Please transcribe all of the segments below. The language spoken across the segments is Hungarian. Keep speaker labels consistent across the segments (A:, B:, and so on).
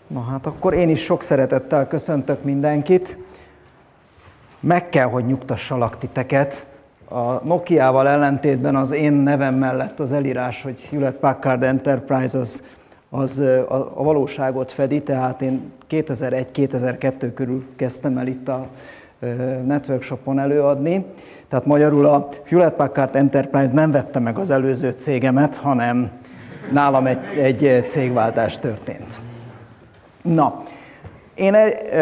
A: Na hát akkor én is sok szeretettel köszöntök mindenkit. Meg kell, hogy nyugtassalak titeket. A Nokiával ellentétben az én nevem mellett az elírás, hogy Hewlett Packard Enterprise az a valóságot fedi, tehát én 2001-2002 körül kezdtem el itt a Networkshopon előadni. Tehát magyarul a Hewlett Packard Enterprise nem vette meg az előző cégemet, hanem nálam egy cégváltás történt. Na, én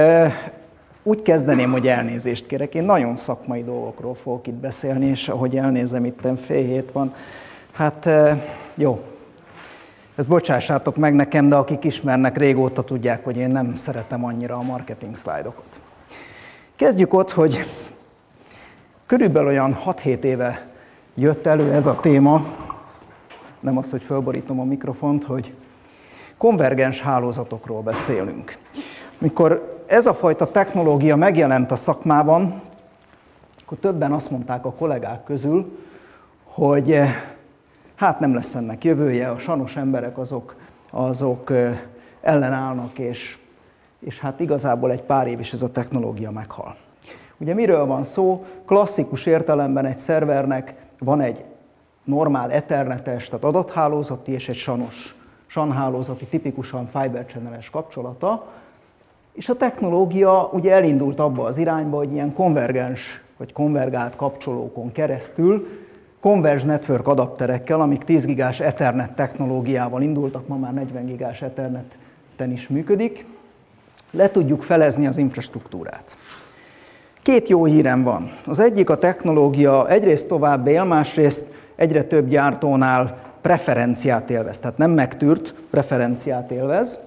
A: úgy kezdeném, hogy elnézést kérek. Én nagyon szakmai dolgokról fogok itt beszélni, és ahogy elnézem, itten fél hét van. Hát jó, ezt bocsássátok meg nekem, de akik ismernek régóta tudják, hogy én nem szeretem annyira a marketing szlájdokat. Kezdjük ott, hogy körülbelül olyan 6-7 éve jött elő ez a téma, nem az, hogy fölborítom a mikrofont, hogy konvergens hálózatokról beszélünk. Mikor ez a fajta technológia megjelent a szakmában, akkor többen azt mondták a kollégák közül, hogy hát nem lesz ennek jövője, a sanos emberek azok ellenállnak, és hát igazából egy pár év is ez a technológia meghal. Ugye miről van szó? Klasszikus értelemben egy szervernek van egy normál ethernetes, tehát adathálózati és egy sanos SAN-hálózati, tipikusan Fiber Channel-es kapcsolata, és a technológia ugye elindult abba az irányba, hogy ilyen konvergens vagy konvergált kapcsolókon keresztül, Converged Network adapterekkel, amik 10 gigás Ethernet technológiával indultak, ma már 40 gigás Etherneten is működik, le tudjuk felezni az infrastruktúrát. Két jó hírem van. Az egyik, a technológia egyrészt tovább él, másrészt egyre több gyártónál preferenciát élvez, tehát nem megtűrt, preferenciát élvez,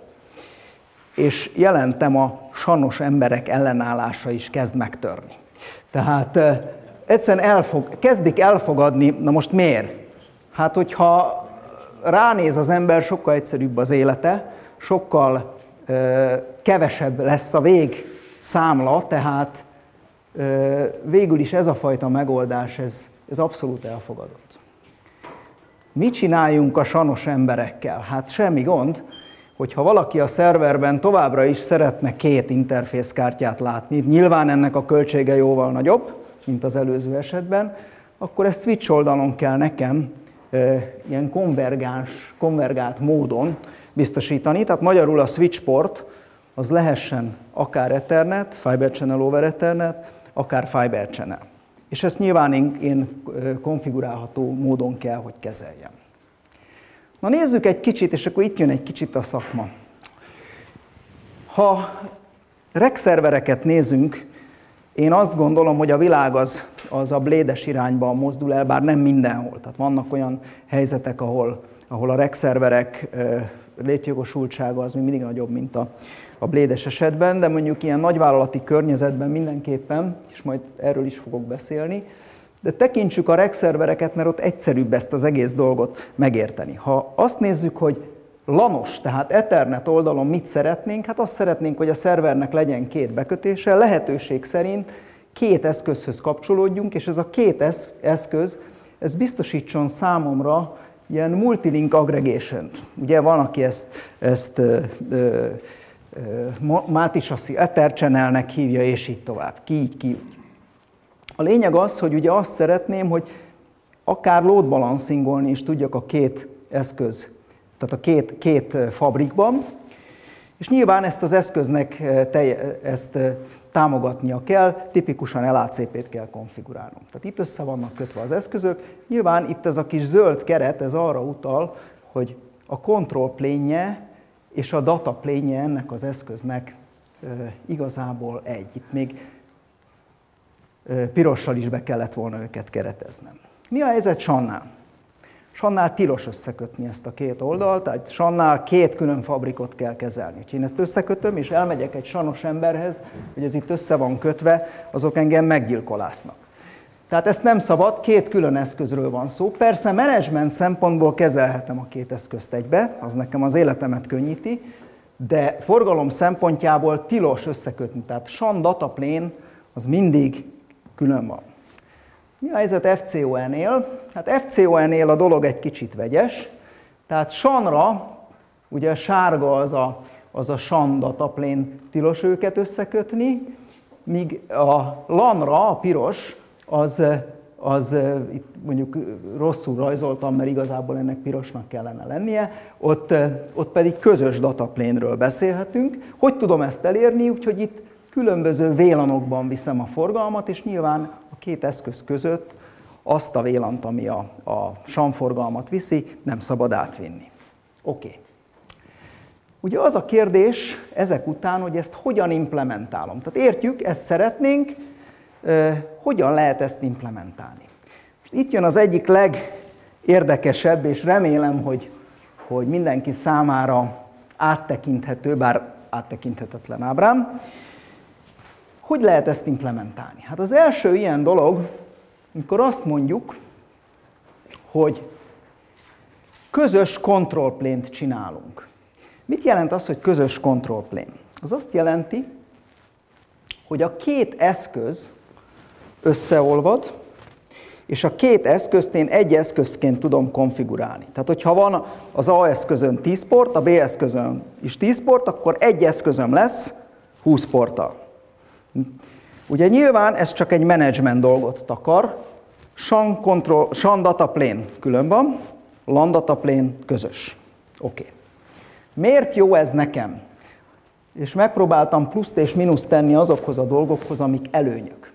A: és jelentem, a sanos emberek ellenállása is kezd megtörni. Tehát egyszerűen kezdik elfogadni, na most miért? Hát, hogyha ránéz az ember, sokkal egyszerűbb az élete, sokkal kevesebb lesz a végszámla, tehát végül is ez a fajta megoldás, ez abszolút elfogadott. Mit csináljunk a sanos emberekkel? Hát semmi gond, hogyha valaki a szerverben továbbra is szeretne 2 interfészkártyát látni, nyilván ennek a költsége jóval nagyobb, mint az előző esetben, akkor ezt switch oldalon kell nekem ilyen konvergált módon biztosítani, tehát magyarul a switch port az lehessen akár Ethernet, Fiber Channel over Ethernet, akár Fiber Channel. És ezt nyilván én konfigurálható módon kell, hogy kezeljem. Na nézzük egy kicsit, és akkor itt jön egy kicsit a szakma. Ha rack szervereket nézünk, én azt gondolom, hogy a világ az a Blade-es irányba mozdul el, bár nem mindenhol. Tehát vannak olyan helyzetek, ahol a rack szerverek létjogosultsága az még mindig nagyobb, mint a Blade-es esetben, de mondjuk ilyen nagyvállalati környezetben mindenképpen, és majd erről is fogok beszélni, de tekintsük a rack szervereket, mert ott egyszerűbb ezt az egész dolgot megérteni. Ha azt nézzük, hogy LAN-os, tehát Ethernet oldalon mit szeretnénk, hát azt szeretnénk, hogy a szervernek legyen 2 bekötése, lehetőség szerint 2 eszközhöz kapcsolódjunk, és ez a 2 eszköz, ez biztosítson számomra ilyen multilink aggregation. Ugye van, aki ezt multi-chassis Ether channelnek hívja, és így tovább. Ki így, ki úgy. A lényeg az, hogy ugye azt szeretném, hogy akár load balancingolni is tudjak a 2 eszköz, tehát a két fabrikban, és nyilván ezt az eszköznek ezt támogatnia kell, tipikusan LACP-t kell konfigurálnom. Tehát itt össze vannak kötve az eszközök, nyilván itt ez a kis zöld keret, ez arra utal, hogy a control plane-je és a data plane-je ennek az eszköznek igazából egy. Itt még pirossal is be kellett volna őket kereteznem. Mi a helyzet SAN-nál? SAN-nál tilos összekötni ezt a 2 oldalt, tehát SAN-nál 2 külön fabrikot kell kezelni. Úgyhogy én ezt összekötöm, és elmegyek egy sanos emberhez, hogy ez itt össze van kötve, azok engem meggyilkolásznak. Tehát ezt nem szabad, 2 külön eszközről van szó. Persze menedzsment szempontból kezelhetem a 2 eszközt egybe, az nekem az életemet könnyíti, de forgalom szempontjából tilos összekötni. Tehát SAN data plane az mindig külön van. Mi a helyzet FCOE-nél? Hát FCOE-nél a dolog egy kicsit vegyes, tehát SAN-ra, ugye a sárga az a SAN dataplane, tilos őket összekötni, míg a LAN-ra a piros, az itt mondjuk rosszul rajzoltam, mert igazából ennek pirosnak kellene lennie, ott pedig közös dataplane-ről beszélhetünk. Hogy tudom ezt elérni? Úgyhogy itt különböző VLAN-okban viszem a forgalmat, és nyilván a két eszköz között azt a VLAN-t, ami a SAN forgalmat viszi, nem szabad átvinni. Oké. Ugye az a kérdés ezek után, hogy ezt hogyan implementálom. Tehát értjük, ezt szeretnénk, hogyan lehet ezt implementálni. Most itt jön az egyik legérdekesebb, és remélem, hogy mindenki számára áttekinthető, bár áttekinthetetlen ábrám. Hogy lehet ezt implementálni? Hát az első ilyen dolog, amikor azt mondjuk, hogy közös control plane-t csinálunk. Mit jelent az, hogy közös control plane? Az azt jelenti, hogy a két eszköz összeolvad, és a két eszközt én egy eszközként tudom konfigurálni. Tehát, hogyha van az A eszközön 10 port, a B eszközön is 10 port, akkor egy eszközöm lesz 20 porttal. Ugye nyilván ez csak egy menedzsment dolgot takar, SAN dataplane külön van, LAN dataplane közös. Oké. Miért jó ez nekem? És megpróbáltam pluszt és mínuszt tenni azokhoz a dolgokhoz, amik előnyök.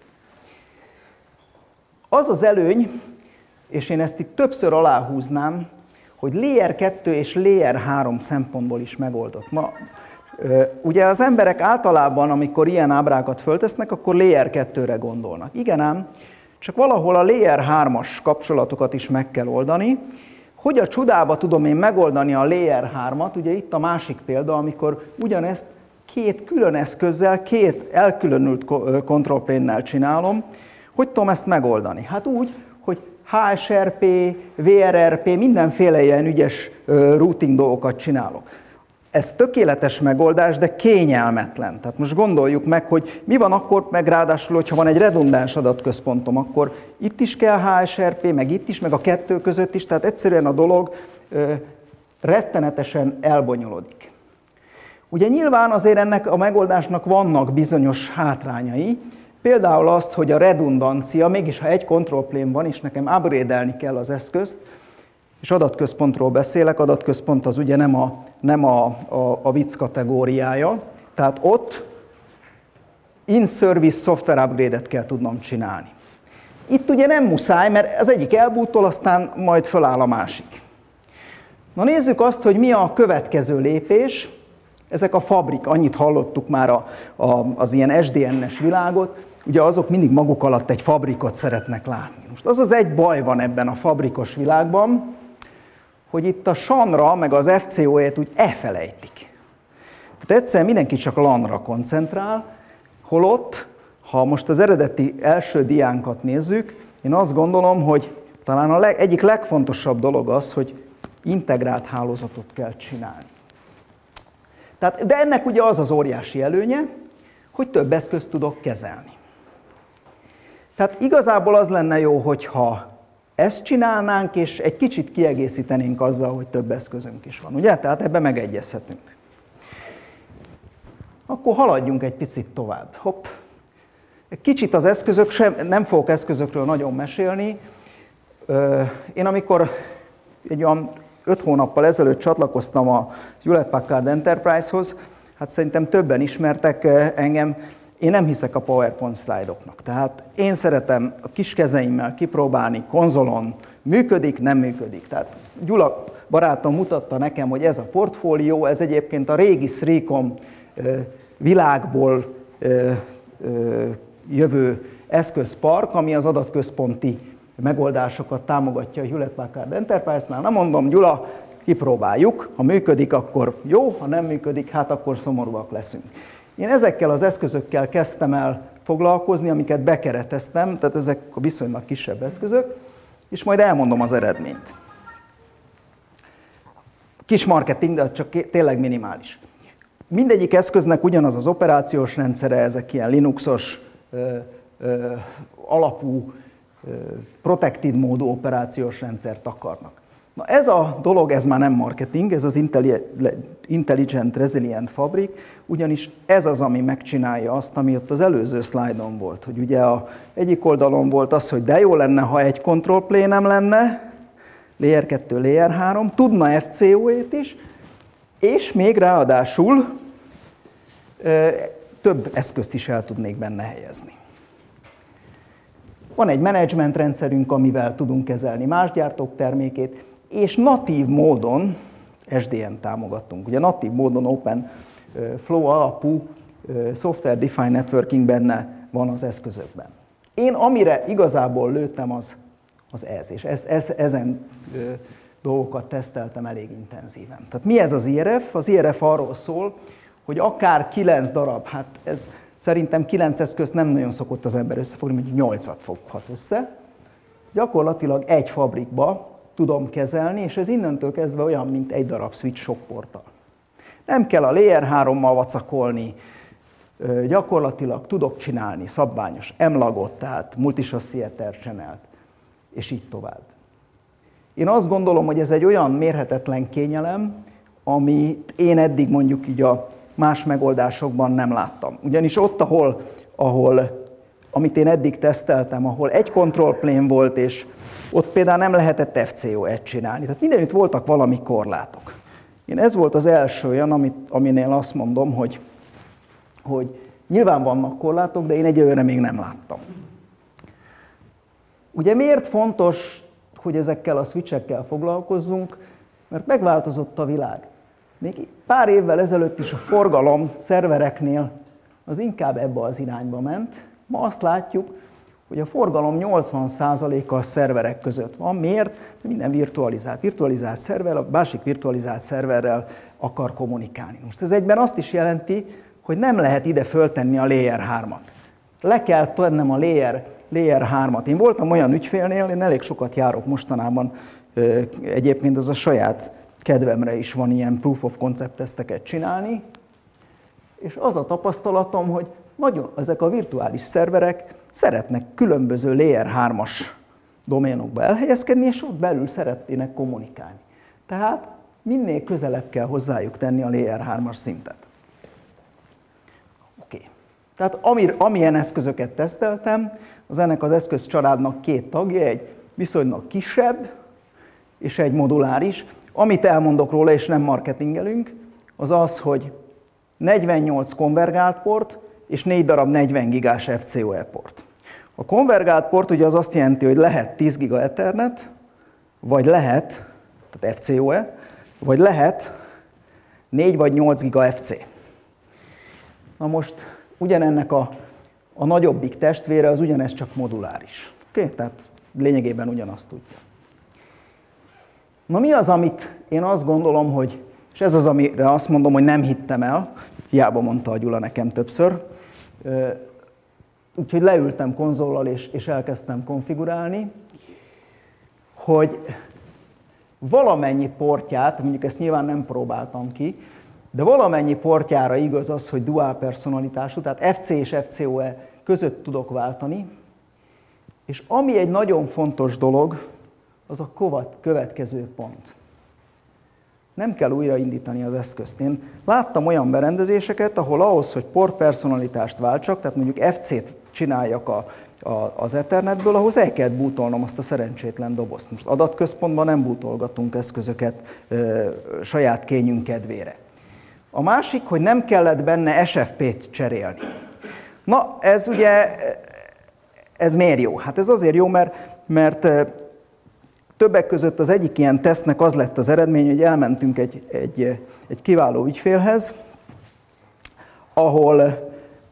A: Az az előny, és én ezt itt többször aláhúznám, hogy Layer 2 és Layer 3 szempontból is megoldott. Ugye az emberek általában, amikor ilyen ábrákat föltesznek, akkor Layer 2-re gondolnak. Igen ám, csak valahol a Layer 3-as kapcsolatokat is meg kell oldani. Hogy a csodába tudom én megoldani a Layer 3-at? Ugye itt a másik példa, amikor ugyanezt két külön eszközzel, két elkülönült control plane-nel csinálom. Hogy tudom ezt megoldani? Hát úgy, hogy HSRP, VRRP, mindenféle ilyen ügyes routing dolgokat csinálok. Ez tökéletes megoldás, de kényelmetlen. Tehát most gondoljuk meg, hogy mi van akkor, meg ráadásul, hogyha van egy redundáns adatközpontom, akkor itt is kell HSRP, meg itt is, meg a kettő között is, tehát egyszerűen a dolog rettenetesen elbonyolodik. Ugye nyilván azért ennek a megoldásnak vannak bizonyos hátrányai, például azt, hogy a redundancia, mégis ha egy control plane van, és nekem upgrade-elni kell az eszközt, és adatközpontról beszélek, adatközpont az ugye nem a vicc kategóriája, tehát ott in-service software upgrade-et kell tudnom csinálni. Itt ugye nem muszáj, mert az egyik elbútol, aztán majd föláll a másik. Na nézzük azt, hogy mi a következő lépés. Ezek a fabrik, annyit hallottuk már az ilyen SDN-es világot, ugye azok mindig maguk alatt egy fabrikot szeretnek látni. Most az egy baj van ebben a fabrikos világban, hogy itt a SAN-ra, meg az FCO-ét úgy elfelejtik. Tehát egyszerűen mindenki csak LAN-ra koncentrál, holott, ha most az eredeti első diánkat nézzük, én azt gondolom, hogy talán egyik legfontosabb dolog az, hogy integrált hálózatot kell csinálni. De ennek ugye az az óriási előnye, hogy több eszközt tudok kezelni. Tehát igazából az lenne jó, hogyha ezt csinálnánk, és egy kicsit kiegészítenénk azzal, hogy több eszközünk is van, ugye? Tehát ebben megegyezhetünk. Akkor haladjunk egy picit tovább. Hopp. Kicsit az eszközök, nem fogok eszközökről nagyon mesélni. Én amikor egy olyan 5 hónappal ezelőtt csatlakoztam a Hewlett Packard Enterprise-hoz, hát szerintem többen ismertek engem, én nem hiszek a PowerPoint szlájdoknak. Tehát én szeretem a kis kezeimmel kipróbálni, konzolon, működik, nem működik. Tehát Gyula barátom mutatta nekem, hogy ez a portfólió, ez egyébként a régi Sricom világból jövő eszközpark, ami az adatközponti megoldásokat támogatja a Hewlett Packard Enterprise-nál. Na mondom, Gyula, kipróbáljuk, ha működik, akkor jó, ha nem működik, hát akkor szomorúak leszünk. Én ezekkel az eszközökkel kezdtem el foglalkozni, amiket bekereteztem, tehát ezek a viszonylag kisebb eszközök, és majd elmondom az eredményt. Kis marketing, de az csak tényleg minimális. Mindegyik eszköznek ugyanaz az operációs rendszere, ezek ilyen Linuxos alapú, protected módú operációs rendszert akarnak. Na ez a dolog, ez már nem marketing, ez az Intelligent Resilient Fabric, ugyanis ez az, ami megcsinálja azt, ami ott az előző szlájdon volt, hogy ugye egyik oldalon volt az, hogy de jó lenne, ha egy control plane-em lenne, Layer 2, Layer 3, tudna FCOE-t is, és még ráadásul több eszközt is el tudnék benne helyezni. Van egy menedzsment rendszerünk, amivel tudunk kezelni más gyártók termékét, és natív módon SDN támogatunk. Ugye natív módon Open Flow alapú Software Defined Networking benne van az eszközökben. Én amire igazából lőttem, az ez, és ezen dolgokat teszteltem elég intenzíven. Tehát mi ez az IRF? Az IRF arról szól, hogy akár 9 darab, hát ez szerintem 9 eszközt nem nagyon szokott az ember összefogni, mondjuk 8-at foghat össze. Gyakorlatilag egy fabrikba tudom kezelni, és ez innentől kezdve olyan, mint egy darab switch sok porttal. Nem kell a Layer 3-mal vacakolni, gyakorlatilag tudok csinálni szabványos MLAG-ot, tehát multisassi ether channelt, és így tovább. Én azt gondolom, hogy ez egy olyan mérhetetlen kényelem, amit én eddig mondjuk így a más megoldásokban nem láttam. Ugyanis ott, amit én eddig teszteltem, ahol egy control plane volt, és ott például nem lehetett FCOE-t csinálni. Tehát mindenütt voltak valami korlátok. Ez volt az első olyan, aminél azt mondom, hogy nyilván vannak korlátok, de én egyelőre még nem láttam. Ugye miért fontos, hogy ezekkel a switchekkel foglalkozzunk? Mert megváltozott a világ. Még pár évvel ezelőtt is a forgalom szervereknél az inkább ebbe az irányba ment. Ma azt látjuk, hogy a forgalom 80%-a a szerverek között van. Miért? Mert minden virtualizált szerver, a másik virtualizált szerverrel akar kommunikálni. Most ez egyben azt is jelenti, hogy nem lehet ide föltenni a Layer 3-at. Le kell tennem a Layer 3-at. Én voltam olyan ügyfélnél, én elég sokat járok mostanában, egyébként az a saját kedvemre is van ilyen proof of concept teszteket csinálni, és az a tapasztalatom, hogy nagyon ezek a virtuális szerverek szeretnek különböző Layer 3-as doménokba elhelyezkedni, és ott belül szeretnének kommunikálni. Tehát minél közelebb kell hozzájuk tenni a Layer 3-as szintet. Oké. Tehát amilyen eszközöket teszteltem, ennek az eszközcsaládnak 2 tagja, egy viszonylag kisebb, és egy moduláris. Amit elmondok róla, és nem marketingelünk, az az, hogy 48 konvergált port, és 4 darab 40 gigás FCOE port. A konvergált port ugye az azt jelenti, hogy lehet 10 giga Ethernet, vagy lehet, tehát FCOE, vagy lehet 4 vagy 8 giga FC. Na most ugyanennek a nagyobbik testvére az ugyanez csak moduláris. Okay? Tehát lényegében ugyanazt tudja. Na mi az, amit én azt gondolom, hogy, és ez az, amire azt mondom, hogy nem hittem el, hiába mondta a Gyula nekem többször, úgyhogy leültem konzollal és elkezdtem konfigurálni, hogy valamennyi portját, mondjuk ezt nyilván nem próbáltam ki, de valamennyi portjára igaz az, hogy dual personalitású, tehát FC és FCOE között tudok váltani, és ami egy nagyon fontos dolog, az a következő pont. Nem kell újraindítani az eszközt. Én láttam olyan berendezéseket, ahol ahhoz, hogy portpersonalitást váltsak, tehát mondjuk FC-t csináljak az Ethernetből, ahhoz el kellett bootolnom azt a szerencsétlen dobozt. Most adatközpontban nem bootolgatunk eszközöket saját kényünk kedvére. A másik, hogy nem kellett benne SFP-t cserélni. Na, ez ugye, ez miért jó? Hát ez azért jó, mert többek között az egyik ilyen tesztnek az lett az eredmény, hogy elmentünk egy kiváló ügyfélhez, ahol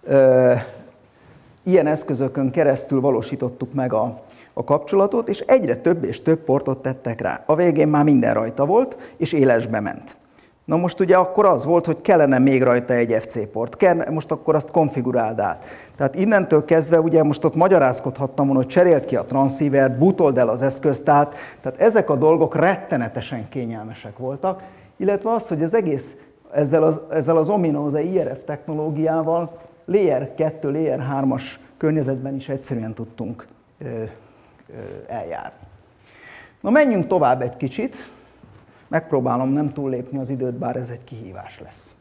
A: ilyen eszközökön keresztül valósítottuk meg a kapcsolatot, és egyre több és több portot tettek rá. A végén már minden rajta volt, és élesbe ment. Na most ugye akkor az volt, hogy kellene még rajta egy FC port, most akkor azt konfiguráld át. Tehát innentől kezdve ugye most ott magyarázkodhattam volna, hogy cseréld ki a transceivert, bootold el az eszközt, tehát ezek a dolgok rettenetesen kényelmesek voltak, illetve az, hogy az egész ezzel az ominóza IRF technológiával Layer 2, Layer 3-as környezetben is egyszerűen tudtunk eljárni. Na menjünk tovább egy kicsit. megpróbálom nem túllépni az időt, bár ez egy kihívás lesz.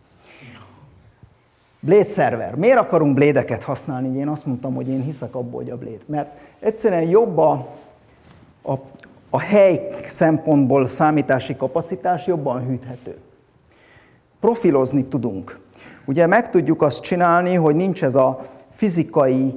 A: Blade szerver. Miért akarunk Blade-eket használni? Én azt mondtam, hogy én hiszek abból, hogy a Blade. Mert egyszerűen jobb a hely szempontból számítási kapacitás, jobban hűthető. Profilozni tudunk. Ugye meg tudjuk azt csinálni, hogy nincs ez a fizikai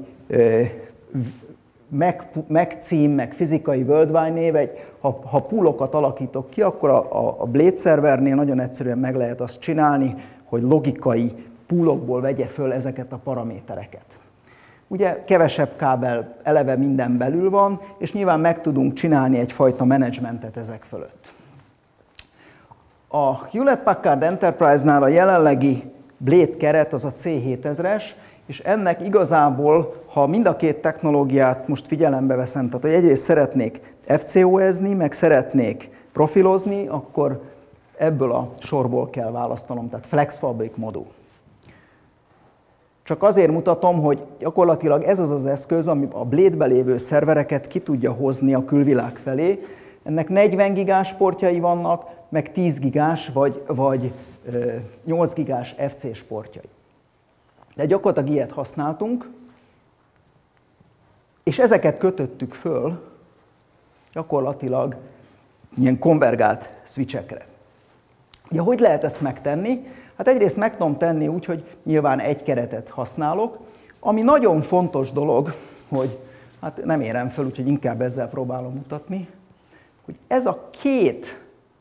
A: megcím, meg fizikai worldwide név, ha poolokat alakítok ki, akkor a Blade szervernél nagyon egyszerűen meg lehet azt csinálni, hogy logikai poolokból vegye föl ezeket a paramétereket. Ugye kevesebb kábel, eleve minden belül van, és nyilván meg tudunk csinálni egyfajta menedzsmentet ezek fölött. A Hewlett-Packard Enterprise-nál a jelenlegi Blade keret az a C7000-es, és ennek igazából, ha mind a két technológiát most figyelembe veszem, tehát hogy egyrészt szeretnék FCOS-ni, meg szeretnék profilozni, akkor ebből a sorból kell választanom, tehát Flex Fabric modul. Csak azért mutatom, hogy gyakorlatilag ez az az eszköz, ami a Blade-be lévő szervereket ki tudja hozni a külvilág felé. Ennek 40 gigás portjai vannak, meg 10 gigás vagy 8 gigás FC-s portjai. De gyakorlatilag ilyet használtunk, és ezeket kötöttük föl gyakorlatilag ilyen konvergált switchekre. Ja, hogy lehet ezt megtenni? Hát egyrészt meg tudom tenni úgy, hogy nyilván egy keretet használok, ami nagyon fontos dolog, hogy hát nem érem föl, úgyhogy inkább ezzel próbálom mutatni, hogy ez a két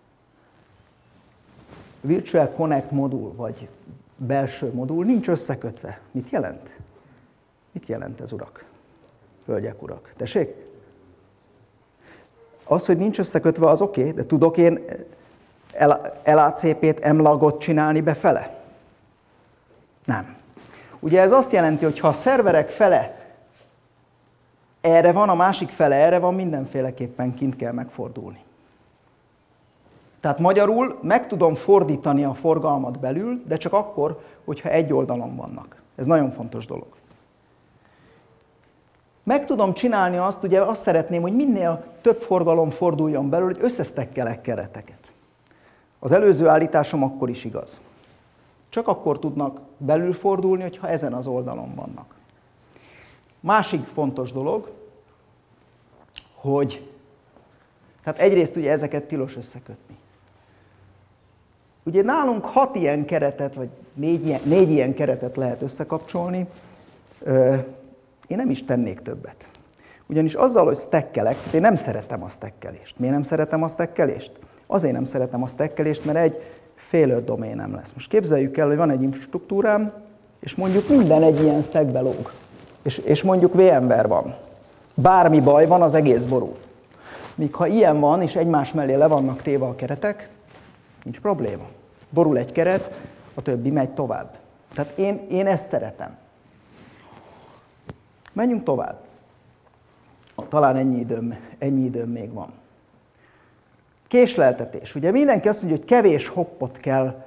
A: Virtual Connect modul, vagy belső modul nincs összekötve. Mit jelent? Mit jelent ez, urak? Hölgyek, urak. Tessék? Az, hogy nincs összekötve, az oké, de tudok én LACP-t, MLAG-ot csinálni befele? Nem. Ugye ez azt jelenti, hogy ha a szerverek fele erre van, a másik fele erre van, mindenféleképpen kint kell megfordulni. Tehát magyarul meg tudom fordítani a forgalmat belül, de csak akkor, hogyha egy oldalon vannak. Ez nagyon fontos dolog. Meg tudom csinálni azt, ugye azt szeretném, hogy minél több forgalom forduljon belül, hogy összesztekkelek kereteket. Az előző állításom akkor is igaz. Csak akkor tudnak belül fordulni, hogyha ezen az oldalon vannak. Másik fontos dolog, hogy tehát egyrészt ugye ezeket tilos összekötni. Ugye nálunk 6 ilyen keretet, vagy 4 ilyen keretet lehet összekapcsolni. Én nem is tennék többet. Ugyanis azzal, hogy stekkelek, én nem szeretem a stekkelést. Miért nem szeretem a stekkelést? Azért nem szeretem a stekkelést, mert egy failure doménem lesz. Most képzeljük el, hogy van egy infrastruktúrám, és mondjuk minden egy ilyen stackbe lóg. És mondjuk VMware van. Bármi baj van, az egész borul. Míg ha ilyen van, és egymás mellé le vannak téve a keretek, nincs probléma. Borul egy keret, a többi megy tovább. Tehát én ezt szeretem. Menjünk tovább. Talán ennyi időm még van. Késleltetés. Ugye mindenki azt mondja, hogy kevés hoppot kell,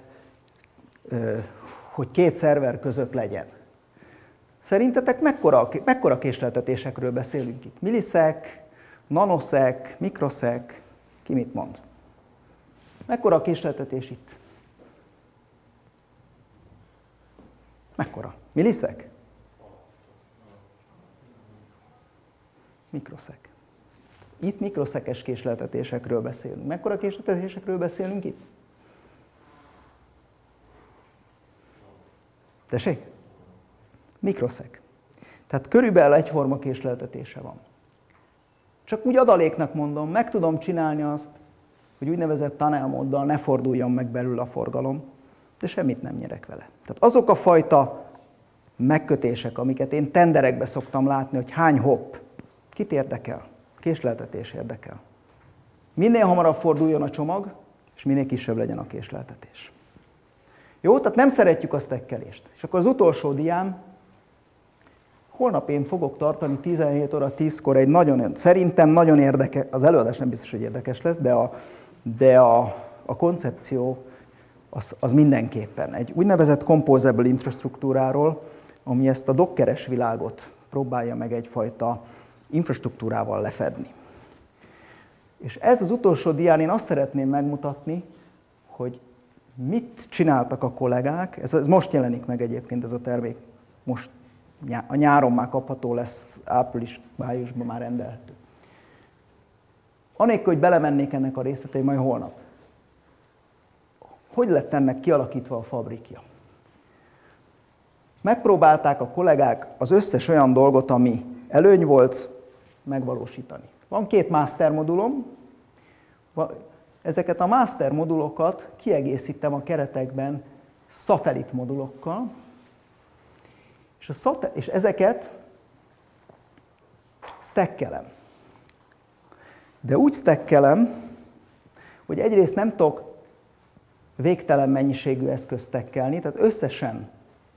A: hogy két szerver között legyen. Szerintetek mekkora késleltetésekről beszélünk itt? Millisek, nanosek, mikrosek, ki mit mond? Mekkora a késleltetés itt? Mekkora? Millisek? Mikroszek. Itt mikroszekes késleltetésekről beszélünk. Mekkora késleltetésekről beszélünk itt? Tessék? Mikroszek. Tehát körülbelül egyforma késleltetése van. Csak úgy adaléknak mondom, meg tudom csinálni azt, hogy úgynevezett tunnel móddal ne forduljon meg belül a forgalom, de semmit nem nyerek vele. Tehát azok a fajta megkötések, amiket én tenderekbe szoktam látni, hogy hány hopp, kit érdekel? Késleltetés érdekel. Minél hamarabb forduljon a csomag, és minél kisebb legyen a késleltetés. Jó, tehát nem szeretjük a stekkelést. És akkor az utolsó diám, holnap én fogok tartani 17 óra 10-kor egy szerintem nagyon érdekes, az előadás nem biztos, hogy érdekes lesz, de a koncepció az mindenképpen egy úgynevezett composable infrastruktúráról, ami ezt a dockeres világot próbálja meg egyfajta infrastruktúrával lefedni. És ez az utolsó dián én azt szeretném megmutatni, hogy mit csináltak a kollégák, ez most jelenik meg egyébként ez a termék, most a nyáron már kapható lesz, április-májusban már rendelhető. Anélkül, hogy belemennék ennek a részletei, majd holnap. Hogy lett ennek kialakítva a fabrikja? Megpróbálták a kollégák az összes olyan dolgot, ami előny volt, megvalósítani. Van 2 master modulom, ezeket a master modulokat kiegészítem a keretekben szatellit modulokkal, és ezeket stackelem. De úgy stackelem, hogy egyrészt nem tudok végtelen mennyiségű eszközt stackelni, tehát összesen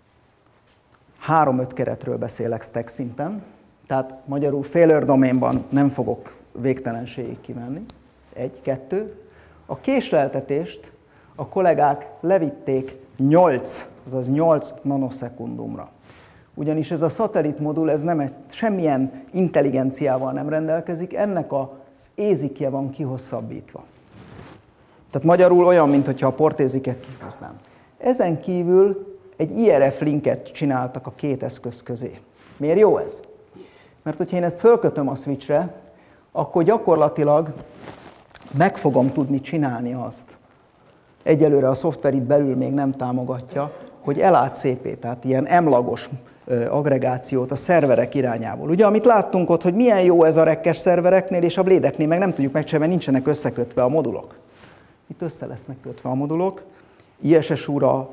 A: 3-5 keretről beszélek stack szinten, tehát magyarul failure domainban nem fogok végtelenségig kimenni. 1, 2. A késleltetést a kollégák levitték 8 nanoszekundumra. Ugyanis ez a szatellit modul, ez nem semmilyen intelligenciával nem rendelkezik, ennek az ézikje van kihosszabbítva. Tehát magyarul olyan, mintha a portéziket kihúznám. Ezen kívül egy IRF linket csináltak a 2 eszköz közé. Miért jó ez? Mert hogyha én ezt fölkötöm a switchre, akkor gyakorlatilag meg fogom tudni csinálni azt. Egyelőre a szoftver itt belül még nem támogatja, hogy LACP, tehát ilyen emlagos aggregációt a szerverek irányából. Ugye, amit láttunk ott, hogy milyen jó ez a rekkes szervereknél, és a Blade-eknél meg nem tudjuk megcsinálni, mert nincsenek összekötve a modulok. Itt össze lesznek kötve a modulok, ISSU-ra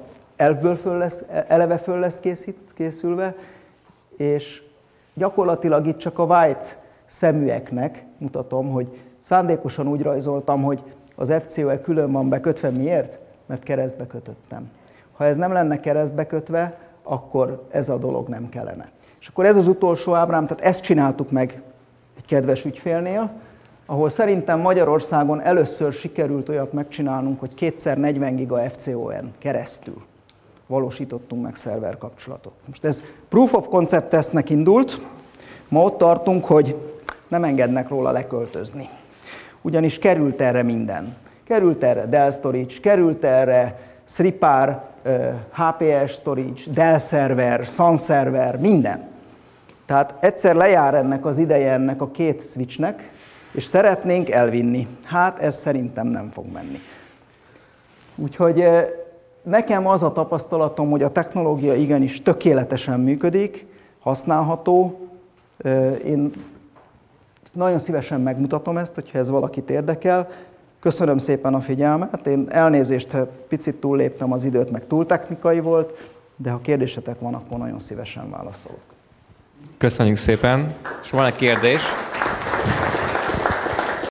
A: eleve föl lesz készülve, és gyakorlatilag itt csak a white szeműeknek mutatom, hogy szándékosan úgy rajzoltam, hogy az FCOE külön van bekötve. Miért? Mert keresztbe kötöttem. Ha ez nem lenne keresztbe kötve, akkor ez a dolog nem kellene. És akkor ez az utolsó ábrám, tehát ezt csináltuk meg egy kedves ügyfélnél, ahol szerintem Magyarországon először sikerült olyat megcsinálnunk, hogy 2x40 giga FCOE-n keresztül valósítottunk meg szerver kapcsolatot. Most ez proof of concept tesztnek indult, ma ott tartunk, hogy nem engednek róla leköltözni. Ugyanis került erre minden. Került erre Dell Storage, került erre Sripar, HPS Storage, Dell Server, Sun Server, minden. Tehát egyszer lejár ennek az ideje ennek a 2 switchnek, és szeretnénk elvinni. Hát ez szerintem nem fog menni. Úgyhogy nekem az a tapasztalatom, hogy a technológia igenis tökéletesen működik, használható. Én nagyon szívesen megmutatom ezt, hogyha ez valakit érdekel. Köszönöm szépen a figyelmet. Én elnézést, picit túlléptem az időt, meg túl technikai volt, de ha kérdésetek van, akkor nagyon szívesen válaszolok.
B: Köszönjük szépen. És van egy kérdés?